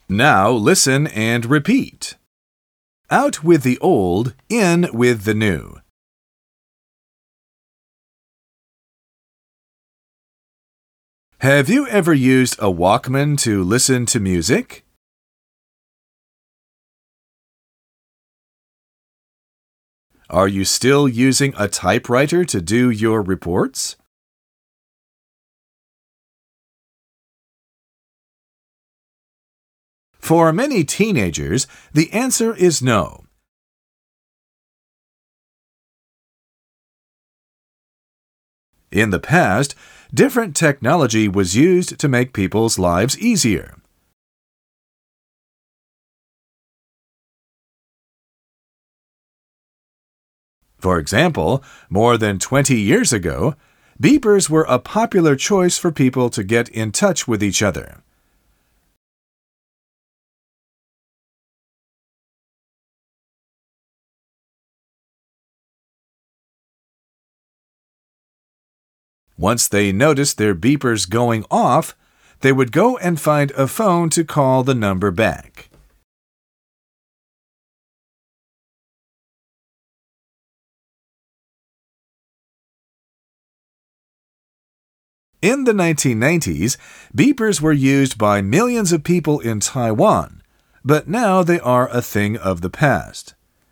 Now listen and repeat. Out with the old, in with the new. Have you ever used a Walkman to listen to music? Are you still using a typewriter to do your reports? For many teenagers, the answer is no. In the past, different technology was used to make people's lives easier. For example, more than 20 years ago, beepers were a popular choice for people to get in touch with each other. Once they noticed their beepers going off, they would go and find a phone to call the number back. In the 1990s, beepers were used by millions of people in Taiwan, but now they are a thing of the past.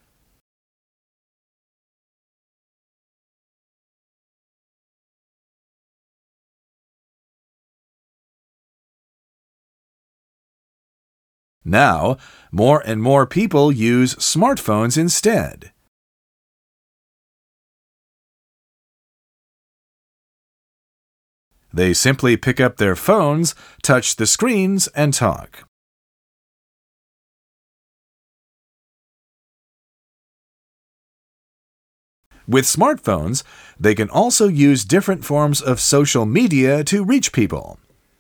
Now, more and more people use smartphones instead. They simply pick up their phones, touch the screens, and talk. With smartphones, they can also use different forms of social media to reach people.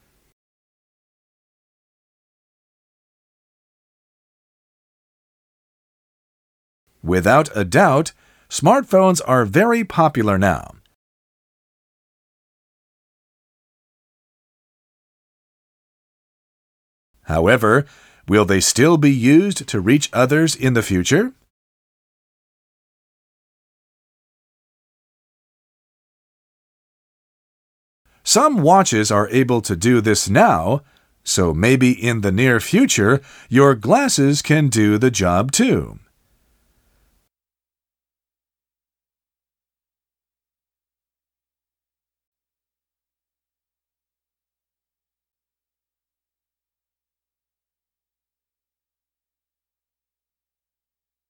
Without a doubt, smartphones are very popular now. However, will they still be used to reach others in the future? Some watches are able to do this now, so maybe in the near future, your glasses can do the job too.